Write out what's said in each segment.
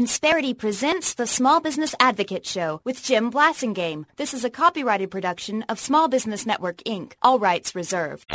Insperity presents the Small Business Advocate Show with Jim Blasingame. This is a copyrighted production of Small Business Network, Inc. All rights reserved.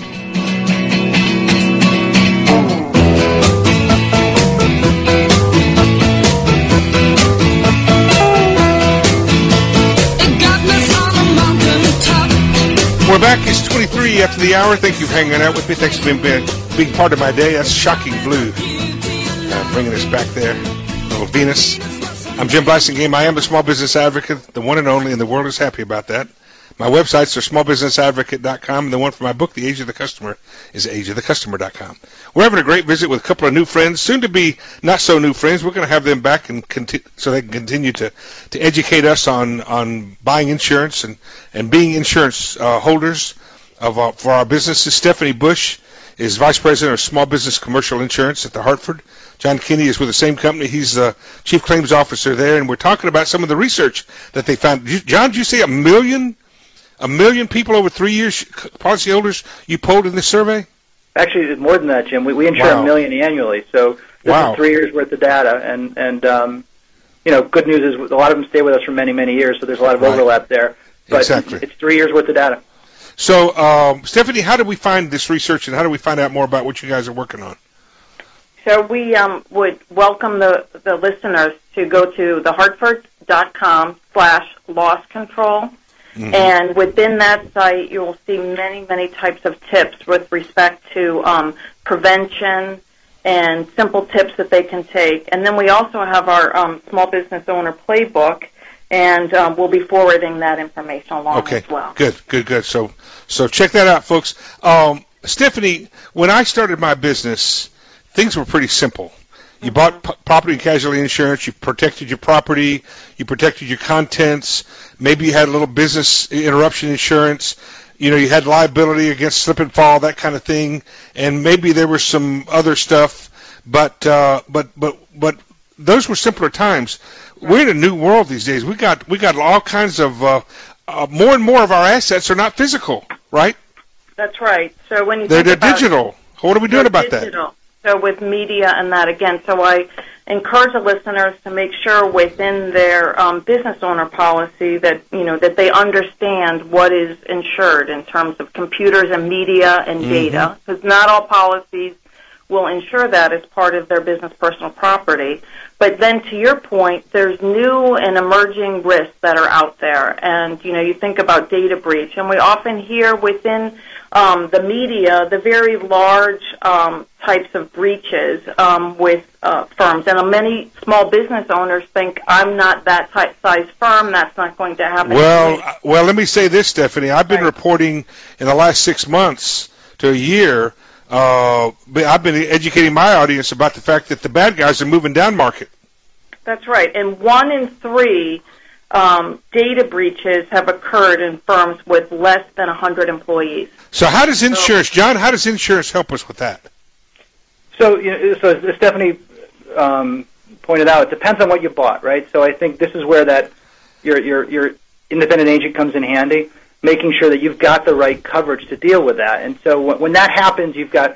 We're back. It's 23 after the hour. Thank you for hanging out with me. Thanks for being part of my day. That's Shocking Blue. Bringing us back there. Little Venus. I'm Jim Blasingame. I am the small business advocate, the one and only, and the world is happy about that. My websites are smallbusinessadvocate.com, and the one for my book, The Age of the Customer, is ageofthecustomer.com. We're having a great visit with a couple of new friends, soon to be not so new friends. We're going to have them back and so they can continue to educate us on buying insurance and being insurance holders for our businesses. Stephanie Bush is Vice President of Small Business Commercial Insurance at the Hartford. John Kinney is with the same company. He's the Chief Claims Officer there, and we're talking about some of the research that they found. John, did you say a million people over 3 years, policyholders, you polled in this survey? Actually, it's more than that, Jim. We insure a million annually, so this is 3 years worth of data. And good news is a lot of them stay with us for many, many years, so there's a lot of overlap there. But exactly. It's 3 years worth of data. So, Stephanie, how do we find this research, and how do we find out more about what you guys are working on? So we would welcome the listeners to go to thehartford.com/loss control. Mm-hmm. And within that site, you will see many, many types of tips with respect to prevention and simple tips that they can take. And then we also have our small business owner playbook, and we'll be forwarding that information along as well. Good. So check that out, folks. Stephanie, when I started my business, things were pretty simple. You bought property and casualty insurance, you protected your property, you protected your contents, maybe you had a little business interruption insurance, you had liability against slip and fall, that kind of thing, and maybe there was some other stuff, but those were simpler times. We're in a new world these days. We got all kinds of more and more of our assets are not physical, right? That's right. So when they're digital. What are we doing about that? So with media and that, again, so I encourage the listeners to make sure within their business owner policy that, that they understand what is insured in terms of computers and media and data, because not all policies will insure that as part of their business personal property. But then to your point, there's new and emerging risks that are out there. And, you think about data breach, and we often hear within the media the very large types of breaches with firms. And many small business owners think, I'm not that size firm, that's not going to happen. Well, let me say this, Stephanie. I've been reporting in the last 6 months to a year, I've been educating my audience about the fact that the bad guys are moving down market. That's right. And 1 in 3 data breaches have occurred in firms with less than 100 employees. So how does insurance, John, help us with that? So as Stephanie pointed out, it depends on what you bought, right? So I think this is where that your independent agent comes in handy, making sure that you've got the right coverage to deal with that. And so when that happens, you've got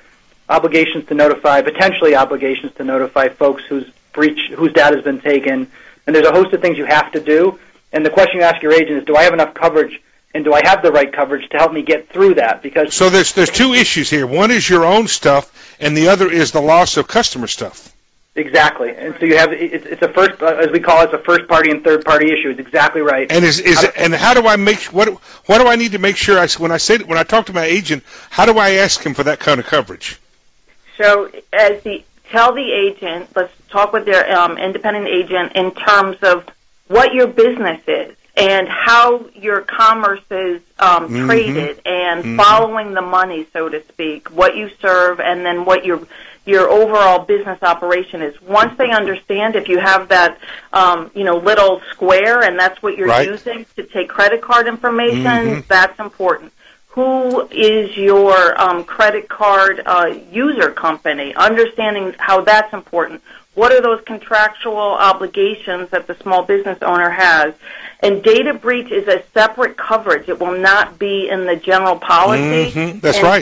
potentially obligations to notify folks whose data has been taken, and there's a host of things you have to do. And the question you ask your agent is, do I have enough coverage, and do I have the right coverage to help me get through that? Because so there's two issues here. One is your own stuff, and the other is the loss of customer stuff. Exactly, and so you have it's a first, as we call it, it's a first party and third party issue. It's exactly right. And and how do I what do I need to make sure when I talk to my agent, how do I ask him for that kind of coverage? So tell the agent, let's talk with their independent agent in terms of what your business is and how your commerce is traded and following the money, so to speak, what you serve, and then what your overall business operation is. Once they understand, if you have that little square and that's what you're using to take credit card information, that's important. Who is your credit card user company? Understanding how that's important. What are those contractual obligations that the small business owner has? And data breach is a separate coverage. It will not be in the general policy. That's right. So it's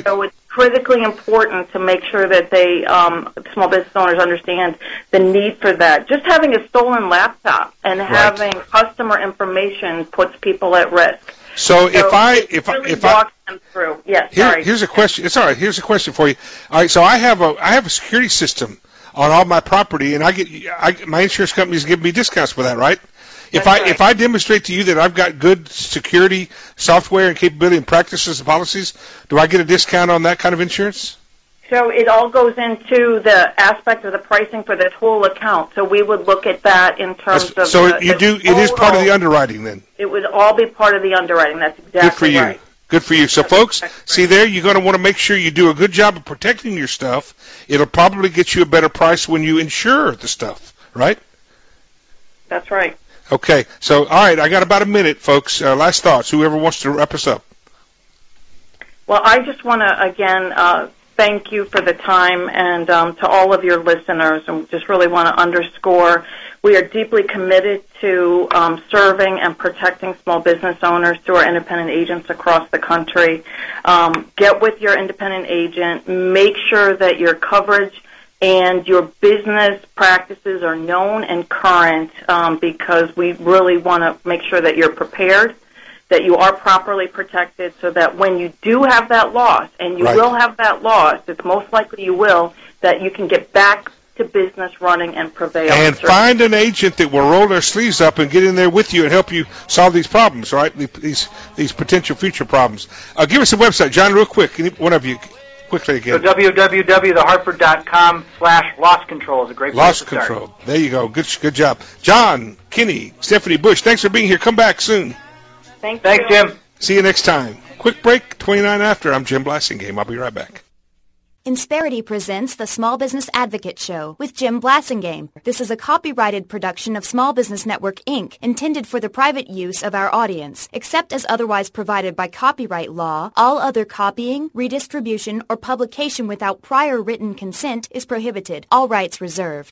critically important to make sure that they, small business owners understand the need for that. Just having a stolen laptop and having customer information puts people at risk. So if I them through. Yes, sorry. Here's a question. It's all right. Here's a question for you. All right. So I have a security system on all my property, and my insurance companies give me discounts for that, right? If I demonstrate to you that I've got good security software and capability and practices and policies, do I get a discount on that kind of insurance? So it all goes into the aspect of the pricing for the total account. So we would look at that in terms of it is part of the underwriting then. It would all be part of the underwriting. That's exactly right. Good for you. So, folks, see there, you're going to want to make sure you do a good job of protecting your stuff. It'll probably get you a better price when you insure the stuff, right? That's right. Okay. So, all right, I got about a minute, folks. Last thoughts. Whoever wants to wrap us up. Well, I just want to, again, thank you for the time, and to all of your listeners, and just really want to underscore we are deeply committed to serving and protecting small business owners through our independent agents across the country. Get with your independent agent. Make sure that your coverage and your business practices are known and current, because we really want to make sure that you're prepared, that you are properly protected, so that when you do have that loss, and you will have that loss, it's most likely you will, that you can get back to business running and prevail. And find an agent that will roll their sleeves up and get in there with you and help you solve these problems, right? These potential future problems. Give us a website, John, real quick. One of you, quickly again. So www.thehartford.com/loss control is a great place to start. Loss control. There you go. Good job. John, Kenny, Stephanie Bush, thanks for being here. Come back soon. Thanks, Jim. See you next time. Quick break, 29 after. I'm Jim Blasingame. I'll be right back. Insperity presents the Small Business Advocate Show with Jim Blasingame. This is a copyrighted production of Small Business Network, Inc., intended for the private use of our audience. Except as otherwise provided by copyright law, all other copying, redistribution, or publication without prior written consent is prohibited. All rights reserved.